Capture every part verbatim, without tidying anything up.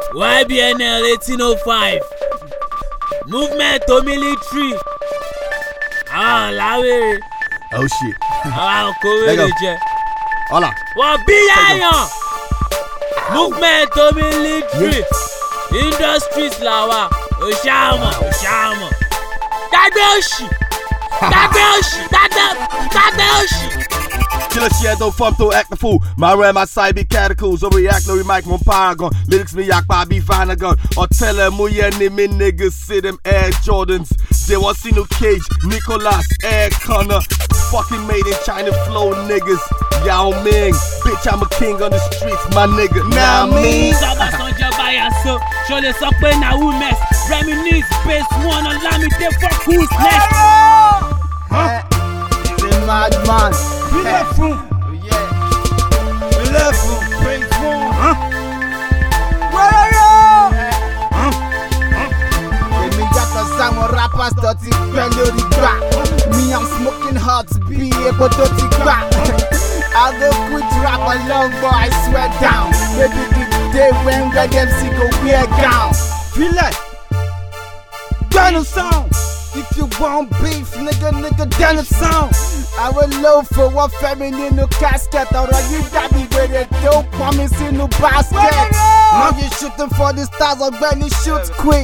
Y B N L eighteen oh five. Movement to military. Ah, láwé. Oh shit. Ah, kówé jẹ. Hola. Wọ́n bí yáyàn. Movement to military. Industries làwà. Òṣàmọ̀, òṣàmọ̀. Gbàgbé òṣì. Gbàgbé òṣì. Gbàgbé òṣì. Killer shit, don't fuck, don't act the fool. My ram, my side be catacomb. Overreact, no remark, mon paragon. Lyrics me yak, I be Vanagon. Or tell them, who ya name me niggas, see them Air Jordans. They want see no Cage, Nicholas, Air Connor. Fucking made in China flow niggas. Yao Ming, bitch, I'm a king on the streets, my nigga. Now me. Saba Sonja Bayaso, show the suck when I will mess. Reminisce, base one, allow me to fuck who's next. Huh? He's a madman. We left room. Yeah. We left room. Bring phone. Huh? Where are you? Huh? Huh? Èmi yàtọ̀ sáwọn rappers tó ti pẹ́ lórí gbà. Me I'm smoking hot bí epo tó ti gbà. I go quit rap along but I swear down. Maybe the day when Red M C go wear gown. Feel it. Daniel sound. If you want beef, nigga, nigga, Daniel sound. I will low for one feminine no casket. Or you got me with it, don't promise in no basket. Now you shooting for the stars, I'm ready shoot quick.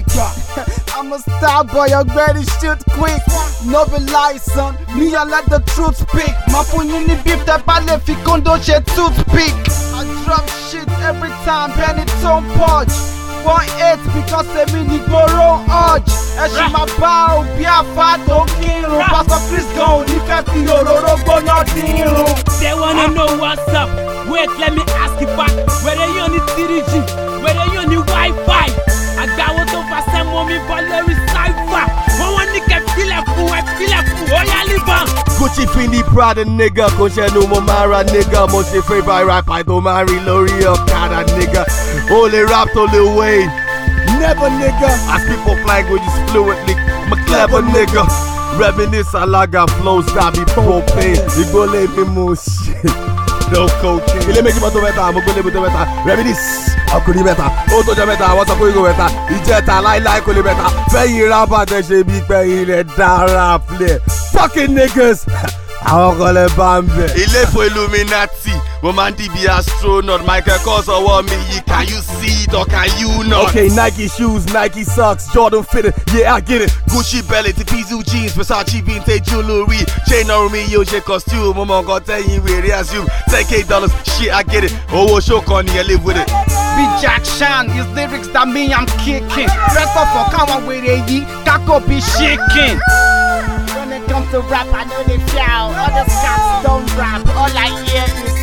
I'm a star boy, I'm ready shoot quick. No be lie, son, me I let the truth speak. My phone in the beef that ballet fi condo she toothpick. I drop shit every time, penny don't punch. One eight because they mean the borrow urge. And she my bow, be a fat don't kill. Pastor Chris go, if I feel your go not deal. They wanna know what's up. Wait, let me ask you back. Whether you on the three G, whether you on the Wi-Fi. I got what over some mommy, but there is cipher. One one nigga feel like fool, I feel like fool. Oh yeah, live on. Gucci Fendi Prada nigga, Koshe no Momara nigga. Most your favorite rap, I don't marry Lori Okada nigga. Only rap to Lil Wayne. Never nigga. I speak both languages fluently. I'm a clever nigga. Reminisce alaga flows that be propane. You go let me move shit. No cocaine. Il est mec qui m'a tout mettre, mon collègue tout mettre. Reminisce, à couler mettre. Auto de mettre, what's up, go mettre. Il jette à like like couler mettre. Paye rap à des chez Big Paye, il est dans rap. Fucking niggas. Àwọn kan lè bá ń bẹ̀. Ilé fún Illuminati, mo máa ń di bí astronaut. Michael Kors ọwọ́ mi yìí, can you see it or can you not? Okay, Nike shoes, Nike socks, Jordan fitted, yeah I get it. Gucci belly, Tipizu jeans, Versace vintage jewelry. Chain on me, yo ṣe costume, mo mọ̀ nǹkan tẹ́yìn wèrè assume. ten K dollars, shit I get it. Owó show kan ni ẹ live with it. Be Jack Shan, his lyrics that me I'm kicking. Rest of all káwọn wèrè yìí, kákò be shaking. When it comes to rap, I know they feel. Other scats don't rap, all I hear is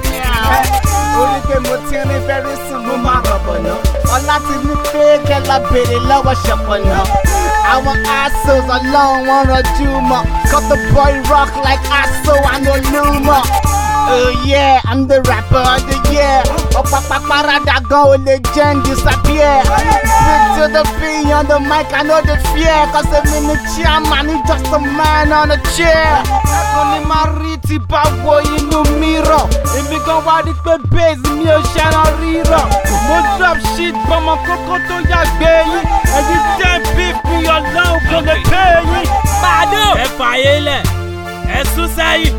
meow. Only game will tell me very soon, no matter what. All I see me fake, I love it, love a shop on her. Our assholes alone wanna do more. Cut the boy rock like asso and no luma. Oh yeah, I'm the rapper of the year. Opa parada go legend disappear. Speak to the B on the mic, I know the fear. Cause I'm in the chairman, he's just a man on a chair. Only mariti bawo inu mirror. If we go out it the bass, me o shana riro. Mo drop shit from my coco to ya baby. And you can't beef me alone for the pay. Bado. Ẹ fàyè lẹ̀, ẹ sún sẹ́yìn.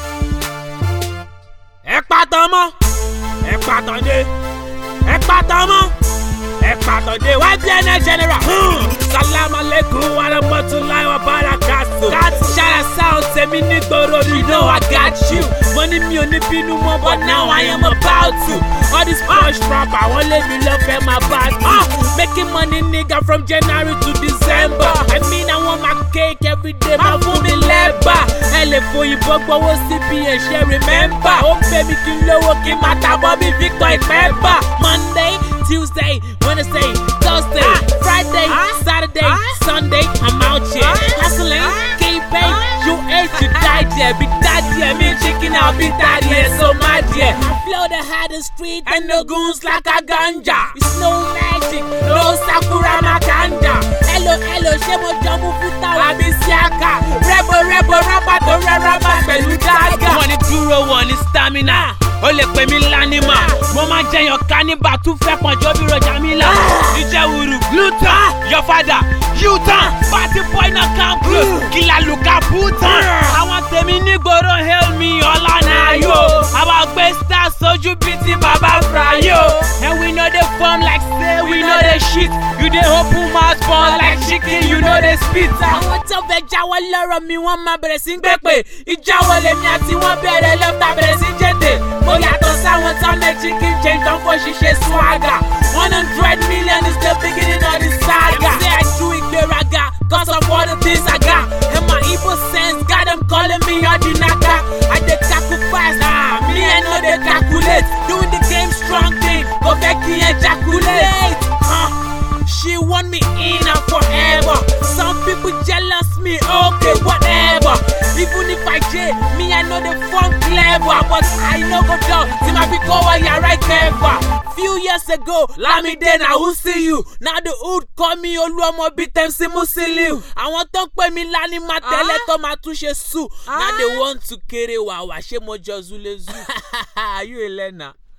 Ẹ pàtàn mọ́, ẹ pàtàn dé, ẹ pàtàn mọ́, ẹ pàtàn dé. Y B N L general. Salam alaikum wa rahmatullahi wa barakatuh. That's Shara sound tèmi nígboro, you know I got you. Money mi ò ní bínú mọ́, but now I am about to. All this push rap, I won't let me love them about uh, making money nigga from January to December. I mean I want my cake every day, my food me leba. Ẹ lè fòyìnbó gbowó C B N ṣe remember. Ó pè mí kí n lówó kí n máa tàbọ̀ bí Victor Ìpẹ́bà. Monday, Tuesday, Wednesday, Thursday, Friday, Saturday, Sunday, I'm out here hustling, keeping you ate, you died there. Big daddy, I mean chicken, I'll be daddy, and so my dear. I flow the hardest street and the goons like a ganja. It's no magic, no Sakura Makanda. Hello, hello, Shemo Jamu Futa Wabisiaka. Rebo, rebo, raba, to raba, pẹ̀lú daga. Wọ́n ní dúró, wọ́n ní stamina. Ó lè pè mí lánìmá. Mo máa jẹyàn káníbà tún fẹ́ pọ̀njọ́ bí rọjà mi là. Ìjẹ̀wùrù, gluten, your father, U-turn, party boy na camp close, killer look at Bhutan. Àwọn tèmi nígboro hail me ọlọ́nà yo. Àwọn gbé stars sójú bíi ti bàbá Frayo. And we know they form like say we know they shit. You dey open mouth born like chicken, you know they spit. Àwọn tó fẹ́ jáwọ́ lọ́rọ̀ mi wọ́n máa bẹ̀rẹ̀ sí gbé pé ìjáwọ́ lèmi àti wọ́n bẹ̀rẹ̀ lọ́ta bẹ̀rẹ̀ sí jẹ́tẹ̀. Mo yàtọ̀ sáwọn tó make chicken change tán kó ṣiṣẹ́ swagger. One hundred million is the beginning of the saga. Say I do ìgbéraga cause of all the things I got. And my evil sense got them calling me Odinaka. I dey sacrifice, ah, me I know they calculate. Doing the game strong thing, go back and ejaculate. Uh, she want me in and forever. Some people jealous me, okay, whatever. Even if I J, me I know the fun clever. But I know go down, see my big over here right clever. Few years ago, Lami then I will see you. Now the hood call me Oluomo beat them si Musiliu. I want to pay me lani ma tele to ma touche su. Now they want to carry wa wa she mo jozule zu. You Elena.